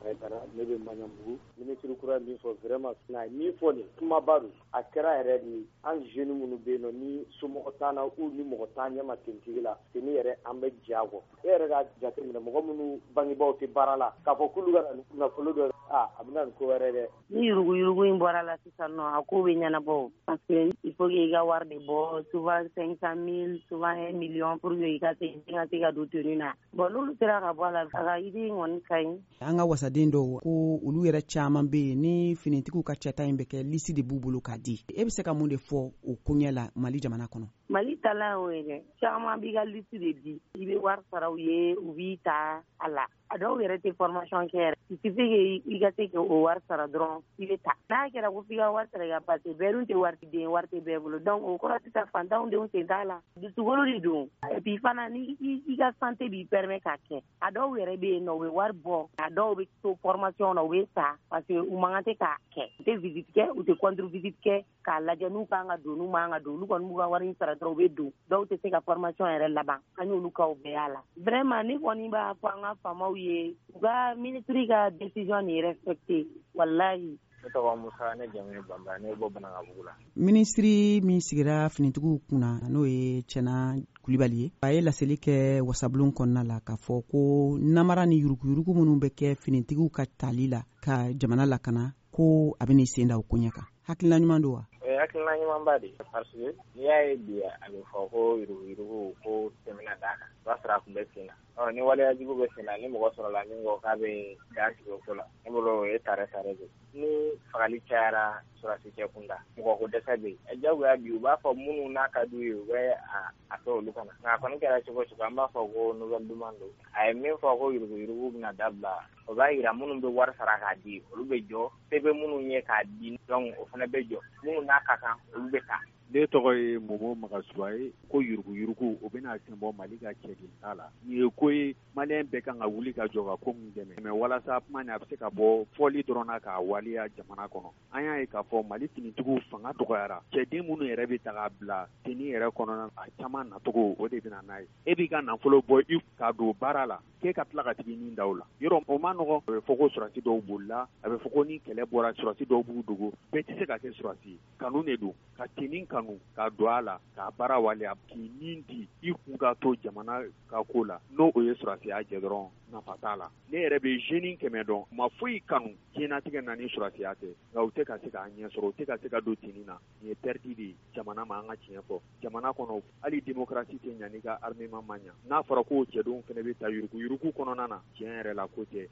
Aïdara ne bɛ Maɲanbugu ministre kura min fɔ vraiment n'a min fɔ nin kumaba don a kɛra yɛrɛ de an jeunes minnu bɛ yen nɔ ni somɔgɔ t'an na ou ni mɔgɔ t'an ɲɛma tenue la c'est ni yɛrɛ an bɛ jɛ a kɔ e yɛrɛ ka jateminɛ mɔgɔ minnu bangebaaw tɛ baara la k'a fɔ k'olu ka nafolo dɔ a bɛna nin ko wɛrɛ dɛ ni yurugu in bɔra la sisan nɔ a ko bɛ ɲɛnabɔ parce que il faut que i ka wari de bɔ souvent 500 000 souvent 1 million pour que i ka se ka don tenue na bon n'olu sera ka bɔ a la a ka idée in kɔni ka ɲi. An ka wasaden dɔw ko olu yɛrɛ caman bɛ yen ni finitigiw ka cɛta in bɛ kɛ liste de b'u bolo k'a di e bɛ se ka mun de fɔ o koɲɛ la Mali jamana kɔnɔ? Mali talan y'o ye dɛ caman b'i ka liste de di i bɛ wari sara u ye u b'i ta a la a dɔw yɛrɛ tɛ formation kɛ yɛrɛ il suffit que i ka se k'o wari sara dɔrɔn i bɛ ta n'a kɛra ko f'i ka wari sara ka parce que bɛɛ dun tɛ wariden wari tɛ bɛɛ bolo donc o kɔrɔ sisan fantanw denw sen t'a la dusukolo de don et puis fana ni i ka santé b'i permet k'a kɛ a dɔw yɛrɛ bɛ yen nɔ u bɛ wari bɔ a dɔw bɛ to formation na u bɛ sa parce que u man kan tɛ k'a kɛ u tɛ visite kɛ u tɛ contre visite kɛ k'a lajɛ n'u kan ka don n'u man kan ka don olu kɔni b'u ka wari sara dɔrɔn u bɛ don dɔw tɛ se ka formation yɛrɛ laban an y'olu kaw bɛɛ y'a la vraiment ne kɔni b'a fɔ an ka faamaw ye u ka ministre ka décision ni respecté wallahi. Ne tɔgɔ Musa ne jamu Bamba ne bɔ Banankabugu la. Ministre min sigira finitigiw kunna n'o ye Cɛna Kulibali ye a ye laseli kɛ wasabulon kɔnɔna la k'a fɔ ko namara ni yuruguyurugu minnu bɛ kɛ finitigiw ka tali la ka jamana lakana ko a bɛ n'i sen da o ko ɲɛ kan hakilina ɲuman don wa? Hakilina ɲumanba de parce que n'i y'a ye bi a bɛ fɔ ko yuruguyurugu ko tɛmɛna d'a kan o b'a sɔrɔ a tun bɛ sen na ni waleyajugu bɛ sen na ni mɔgɔ sɔrɔla min ko k'a bɛ dan tigɛ o ko la ne bolo o ye tare de ni fagali cayara sɔrɔsi cɛ kunda mɔgɔ ko dɛsɛ bɛ yen jagoya bi u b'a fɔ minnu n'a ka d'u ye u bɛ a kɛ olu kana nka a kɔni kɛra cogo cogo an b'a fɔ ko nouvelle demande don a ye min fɔ ko yuruguyurugu bɛna dabila o b'a jira minnu bɛ wari sara k'a di olu bɛ jɔ se bɛ minnu ye k'a di donc o fana bɛ jɔ minnu n'a ka kan olu bɛ taa. Ne tɔgɔ ye Momo Magasuba ye ko yuruguyurugu o bɛna sɛnbɔ Mali ka cɛdenta la nin ye ko ye maliyɛn bɛɛ kan ka wuli ka jɔ ka ko min dɛmɛ mais walasa kuma nin a bɛ se ka bɔ fɔli dɔrɔn na k'a waliya jamana kɔnɔ an y'a ye k'a fɔ Mali finitigiw fanga dɔgɔyara cɛden minnu yɛrɛ bɛ ta k'a bila tenue yɛrɛ kɔnɔna a caman nacogo o de bɛna n'a ye e b'i ka nafolo bɔ i k'a don baara la k'e ka tila ka tigi nin da o la yɔrɔ o ma nɔgɔ a bɛ fɔ ko surasi dɔw bolila a bɛ fɔ ko ni kɛlɛ bɔra surasi dɔw b'u dogo bɛɛ tɛ se ka kɛ surasi kanu de don ka tenue kanu k'a don a la k'a baara waleya k'i nin di i kun ka to jamana ka ko la n'o o ye surasiya jɛ dɔrɔn nafa t'a la ne yɛrɛ bɛ jeune 100 dɔn ma foyi kanu diɲɛnatigɛ na ni surasiya tɛ nka u tɛ ka se k'a ɲɛ sɔrɔ u tɛ ka se ka don tenue na nin ye perte de ye jamana ma an ka tiɲɛ fɔ jamana kɔnɔ hali démocratie tɛ ɲa n'i ka armement ma ɲa n'a fɔra ko cɛdenw fana bɛ ta yuruguyurugu kɔnɔna na tiɲɛ yɛrɛ la ko tɛ